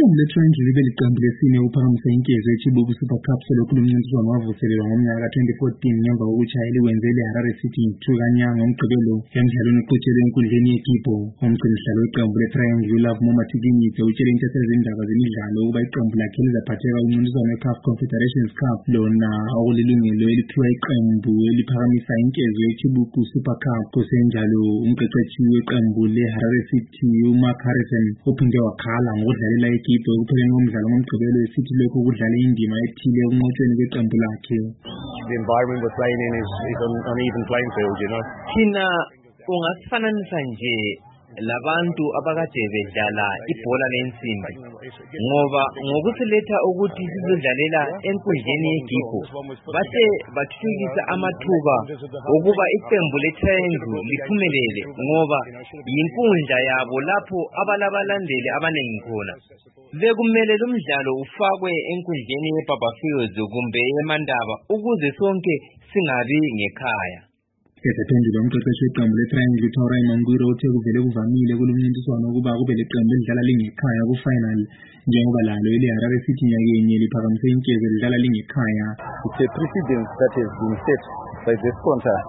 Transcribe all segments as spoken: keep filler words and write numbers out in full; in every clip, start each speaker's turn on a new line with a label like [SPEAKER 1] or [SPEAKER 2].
[SPEAKER 1] Iqembu le-Triangle libe liqembu lesine ukuphakamise inkezo yeChibuku Super Cup selokhu lumncintiswano wavuselelwa ngomnyaka ka-twenty fourteen ngemva kokushaya eliwenze le-Harare City two ka-Nyanga ngomgqibelo emdlalweni oqhutshelwe enkundleni yeGibbo. Umgcinihlalo weqembu le-Triangle uLove Moma-Tikinyitse utshele intatheli zezindaba zemidlalo ukuba iqembu lakhe lizaphatheka kumncintiswano we-C A F Confederations Cup, lona okulilungelo eliphiwa iqembu eliphakamisa inkezo yeChibuku Super Cup. Kusenjalo, umqeqeshi weqembu le-Harare City uMark Harrison uphinde wakhala ngokudlalela eGibbo ekupheleni komdlalo ngomgqibelo esithi lokhu kudlala indima ethile ekunqotshweni kweqembu lakhe.
[SPEAKER 2] The environment we're playing in is, is an uneven playing field, you know.
[SPEAKER 3] Thina ungasifananisa nje labantu abakade bedlala ibhola lensimbi, ngoba ngokusiletha ukuthi sizodlalela enkundleni yeGibbo base bathuthukisa amathuba ukuba iqembu le-Triangle liphumelele, ngoba yinkundla yabo lapho abalabalandeli abaningi khona. Bekumele lo mdlalo ufakwe enkundleni yeBaba Fields kumbe eMandaba ukuze sonke singabi ngekhaya.
[SPEAKER 1] Esephendula umqeqeshi weqembu le-Triangle uTaurai Mangwiro uthe kuvele kuvamile kulomncintiswano ukuba kube leqembu elidlala lingekhaya ku-final, njengoba lalo ile-Harare City nyakenye liphakamise inkezo lidlala lingekhaya.
[SPEAKER 2] It's a precedent that has been set by the sponsor.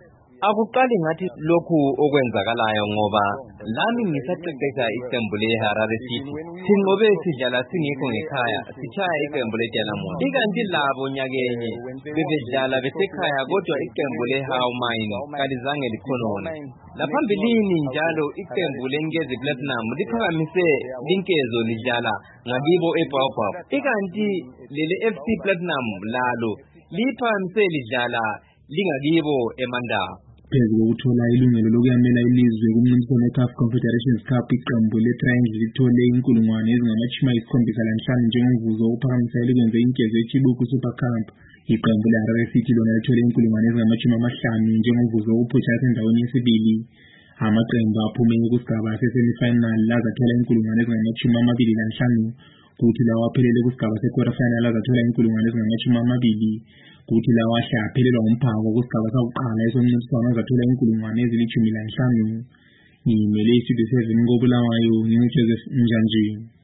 [SPEAKER 3] Akuqali ngathi lokhu okwenzakalayo ngoba lami ngisaqeqesha iqembu le-Harare City sinqobe sidlala singekho ngekhaya sichaya iqembu le-Delamoya, ikanti labo nyakenye bebedlala besekhaya kodwa iqembu le-How Mine kalizange likhonona. Laphambilini njalo iqembu le-Nkezi Platinum liphakamise linkezo lidlala ngakibo eBaobab, ikanti lele F C Platinum lalo liphakamise lidlala lingakibo eMandaba.
[SPEAKER 1] Phezu kokuthola ilungelo lokuyamela ilizwe kumncintiswano we-C A F Confederations Cup, iqembu le-Triangle lithole inkulungwane ezingamashumi ayisikhombisa lanhlanu njengomvuzo wokuphakamisa elikwenze inkezo yeChibuku Super Cup. Iqembu le-Harare City lona lithole inkulungwane ezingamashumi amahlanu njengomvuzo wokuphutha endaweni yesibili. Amaqembu aphumile kusigaba sesemifinal lazathola inkulungwane ezingamashumi amabili lanhlanu, kuthi lawo aphelele kusigaba se-quarter final azathola inkulungwane ezingamashumi amabili, kuthi lawo ahle aphelelwa umphako kusigaba sakuqala esomncintiswano azathola inkulungwane ezilishumi lanhlanu. Ngimele iStudio seven koBulawayo, nginguJoseph Njanji.